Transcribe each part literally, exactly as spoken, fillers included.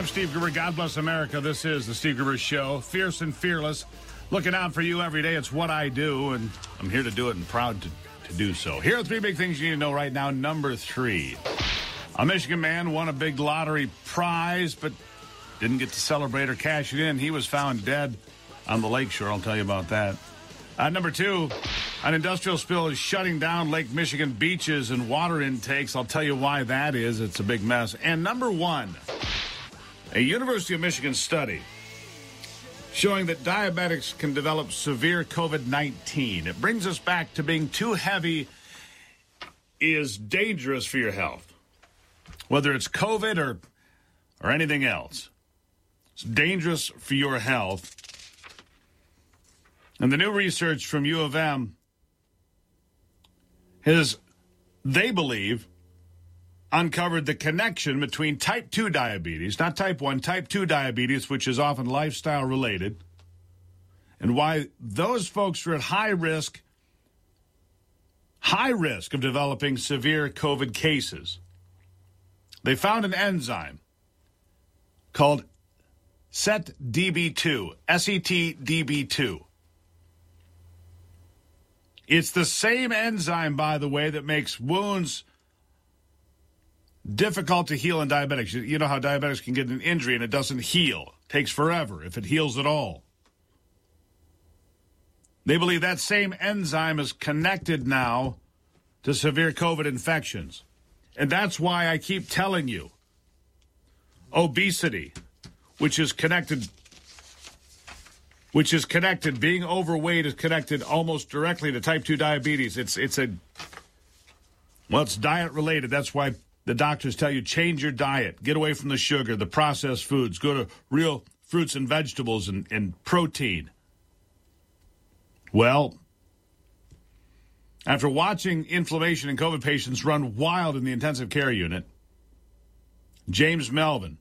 I'm Steve Gruber. God bless America. This is the Steve Gruber Show. Fierce and fearless. Looking out for you every day. It's what I do, and I'm here to do it and proud to, to do so. Here are three big things you need to know right now. Number three. A Michigan man won a big lottery prize, but didn't get to celebrate or cash it in. He was found dead on the lakeshore. I'll tell you about that. Uh, number two, an industrial spill is shutting down Lake Michigan beaches and water intakes. I'll tell you why that is. It's a big mess. And number one, a University of Michigan study showing that diabetics can develop severe covid nineteen. It brings us back to being too heavy is dangerous for your health, whether it's COVID or, or anything else. It's dangerous for your health. And the new research from U of M has, they believe, uncovered the connection between type two diabetes, not type one, type two diabetes, which is often lifestyle related, and why those folks are at high risk, high risk of developing severe COVID cases. They found an enzyme called S E T D B two, S E T D B two. It's the same enzyme, by the way, that makes wounds difficult to heal in diabetics. You know how diabetics can get an injury and it doesn't heal. It takes forever, if it heals at all. They believe that same enzyme is connected now to severe COVID infections. And that's why I keep telling you, obesity, which is connected which is connected, being overweight is connected almost directly to type two diabetes. It's it's a, well, it's diet related. That's why the doctors tell you change your diet, get away from the sugar, the processed foods, go to real fruits and vegetables and, and protein. Well, after watching inflammation in COVID patients run wild in the intensive care unit, James Melvin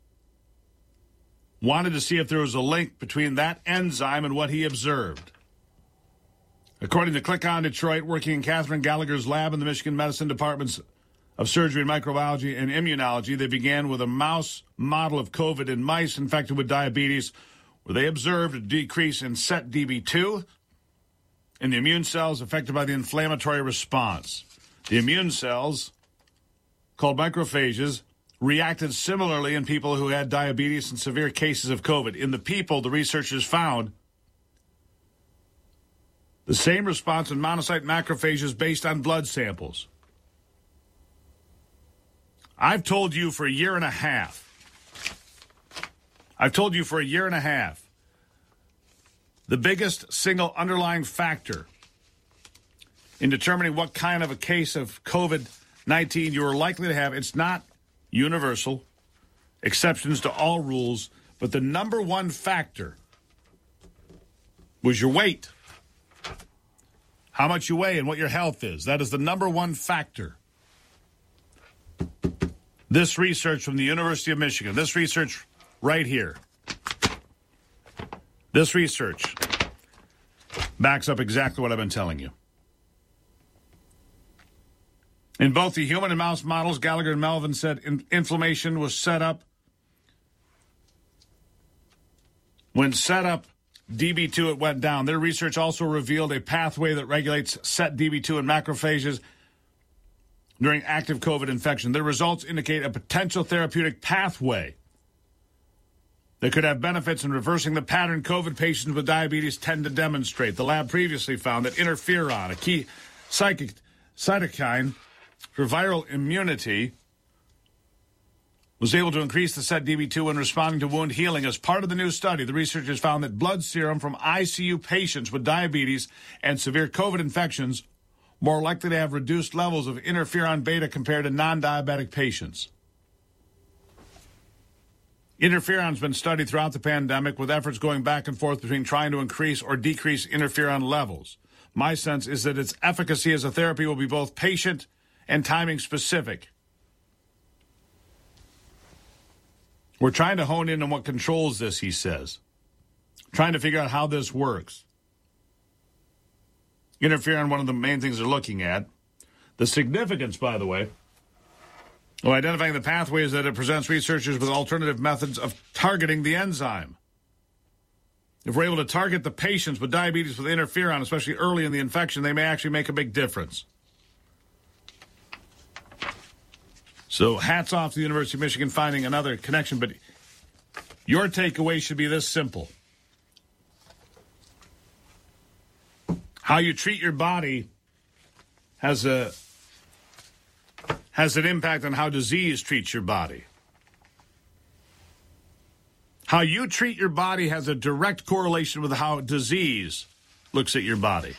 wanted to see if there was a link between that enzyme and what he observed. According to Click On Detroit, working in Catherine Gallagher's lab in the Michigan Medicine Departments of Surgery and Microbiology and Immunology, they began with a mouse model of COVID in mice infected with diabetes, where they observed a decrease in S E T D B two in the immune cells affected by the inflammatory response. The immune cells, called macrophages, reacted similarly in people who had diabetes and severe cases of COVID. In the people, the researchers found the same response in monocyte macrophages based on blood samples. I've told you for a year and a half. I've told you for a year and a half. The biggest single underlying factor in determining what kind of a case of COVID nineteen you are likely to have, it's not universal, exceptions to all rules, but the number one factor was your weight. How much you weigh and what your health is. That is the number one factor. This research from the University of Michigan, this research right here, this research backs up exactly what I've been telling you. In both the human and mouse models, Gallagher and Melvin said in- inflammation was set up. When set up D B two, it went down. Their research also revealed a pathway that regulates S E T D B two in macrophages during active COVID infection. Their results indicate a potential therapeutic pathway that could have benefits in reversing the pattern COVID patients with diabetes tend to demonstrate. The lab previously found that interferon, a key psychic cytokine for viral immunity, was able to increase the S E T D B two when responding to wound healing. As part of the new study, the researchers found that blood serum from I C U patients with diabetes and severe COVID infections more likely to have reduced levels of interferon beta compared to non-diabetic patients. Interferon's been studied throughout the pandemic, with efforts going back and forth between trying to increase or decrease interferon levels. My sense is that its efficacy as a therapy will be both patient and timing specific. We're trying to hone in on what controls this, he says. Trying to figure out how this works. Interferon, one of the main things they're looking at. The significance, by the way, Well, identifying the pathways that it presents researchers with alternative methods of targeting the enzyme. If we're able to target the patients with diabetes with interferon, especially early in the infection, they may actually make a big difference. So hats off to the University of Michigan finding another connection, but your takeaway should be this simple. How you treat your body has a has an impact on how disease treats your body. How you treat your body has a direct correlation with how disease looks at your body.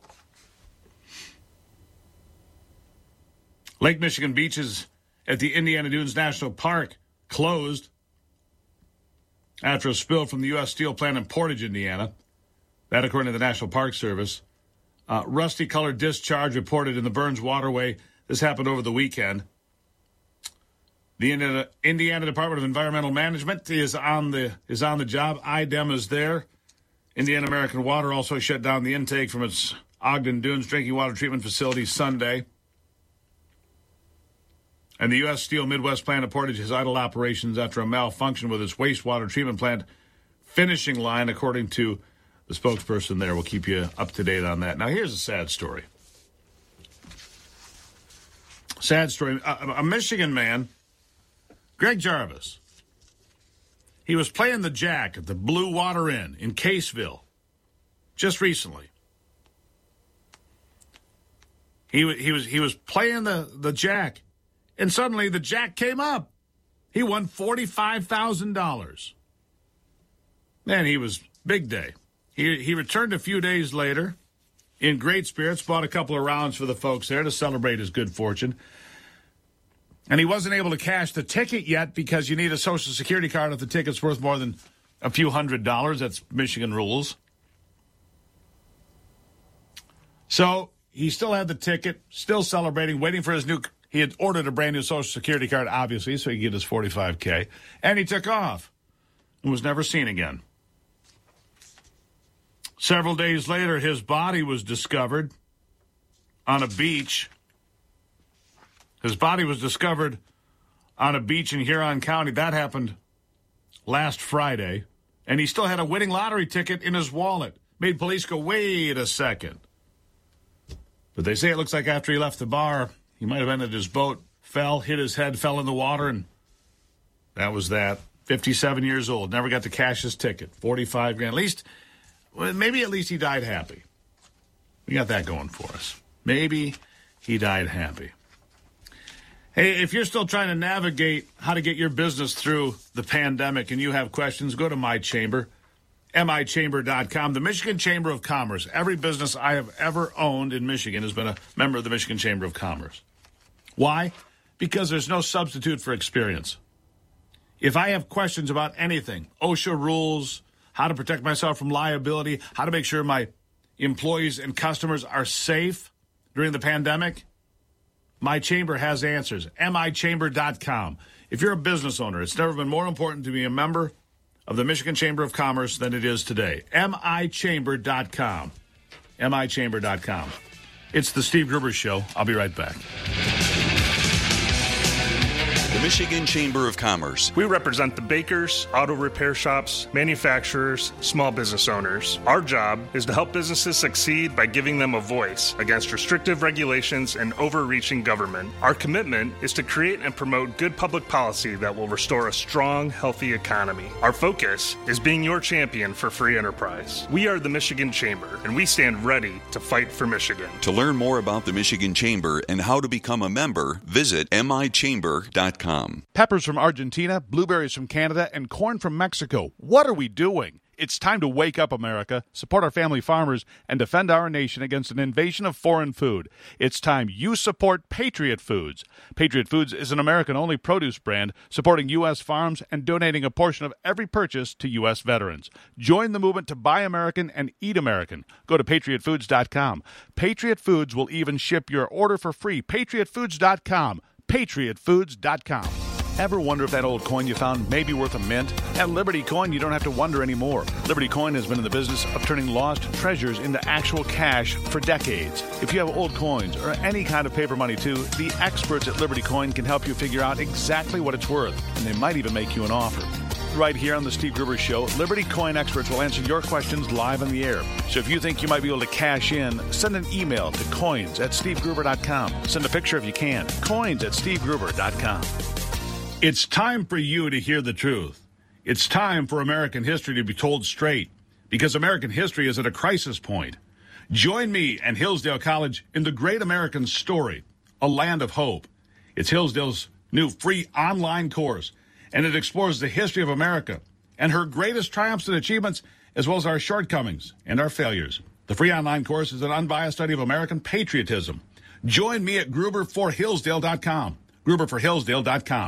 Lake Michigan beaches at the Indiana Dunes National Park closed after a spill from the U S Steel plant in Portage, Indiana. That according to the National Park Service. Uh, rusty-colored discharge reported in the Burns Waterway. This happened over the weekend. The Indiana, Indiana Department of Environmental Management is on the is on the job. I D E M is there. Indiana American Water also shut down the intake from its Ogden Dunes drinking water treatment facility Sunday. And the U S Steel Midwest plant of Portage has idled operations after a malfunction with its wastewater treatment plant finishing line, according to the spokesperson there. We'll keep you up to date on that. Now, here's a sad story. Sad story. A, a Michigan man, Greg Jarvis, he was playing the jack at the Blue Water Inn in Caseville just recently. He, he, was, he was playing the, the jack. And suddenly the jack came up. He won forty-five thousand dollars. Man, he was big day. He he returned a few days later in great spirits, bought a couple of rounds for the folks there to celebrate his good fortune. And he wasn't able to cash the ticket yet because you need a Social Security card if the ticket's worth more than a few hundred dollars. That's Michigan rules. So he still had the ticket, still celebrating, waiting for his new... He had ordered a brand new Social Security card, obviously, so he could get his forty-five K. And he took off and was never seen again. Several days later, his body was discovered on a beach. His body was discovered on a beach in Huron County. That happened last Friday. And he still had a winning lottery ticket in his wallet. Made police go, wait a second. But they say it looks like after he left the bar, he might have ended his boat, fell, hit his head, fell in the water, and that was that. fifty-seven years old, never got to cash his ticket. forty-five grand. At least, well, maybe at least he died happy. We got that going for us. Maybe he died happy. Hey, if you're still trying to navigate how to get your business through the pandemic and you have questions, go to My Chamber, M I chamber dot com. The Michigan Chamber of Commerce. Every business I have ever owned in Michigan has been a member of the Michigan Chamber of Commerce. Why? Because there's no substitute for experience. If I have questions about anything, OSHA rules, how to protect myself from liability, how to make sure my employees and customers are safe during the pandemic, My Chamber has answers. M I chamber dot com. If you're a business owner, it's never been more important to be a member of the Michigan Chamber of Commerce than it is today. M I chamber dot com. M I chamber dot com. It's the Steve Gruber Show. I'll be right back. The Michigan Chamber of Commerce. We represent the bakers, auto repair shops, manufacturers, small business owners. Our job is to help businesses succeed by giving them a voice against restrictive regulations and overreaching government. Our commitment is to create and promote good public policy that will restore a strong, healthy economy. Our focus is being your champion for free enterprise. We are the Michigan Chamber, and we stand ready to fight for Michigan. To learn more about the Michigan Chamber and how to become a member, visit M I chamber dot com. Peppers from Argentina, blueberries from Canada, and corn from Mexico. What are we doing? It's time to wake up, America, support our family farmers, and defend our nation against an invasion of foreign food. It's time you support Patriot Foods. Patriot Foods is an American-only produce brand supporting U S farms and donating a portion of every purchase to U S veterans. Join the movement to buy American and eat American. Go to patriot foods dot com. Patriot Foods will even ship your order for free. patriot foods dot com. patriot foods dot com. Ever wonder if that old coin you found may be worth a mint? At Liberty Coin, you don't have to wonder anymore. Liberty Coin has been in the business of turning lost treasures into actual cash for decades. If you have old coins or any kind of paper money too, the experts at Liberty Coin can help you figure out exactly what it's worth, and they might even make you an offer. Right here on the Steve Gruber Show, Liberty Coin experts will answer your questions live on the air. So if you think you might be able to cash in, send an email to coins at steve gruber dot com. Send a picture if you can. coins at steve gruber dot com. It's time for you to hear the truth. It's time for American history to be told straight, because American history is at a crisis point. Join me and Hillsdale College in the Great American Story, A Land of Hope. It's Hillsdale's new free online course, and it explores the history of America and her greatest triumphs and achievements, as well as our shortcomings and our failures. The free online course is an unbiased study of American patriotism. Join me at gruber for hillsdale dot com. gruber for hillsdale dot com.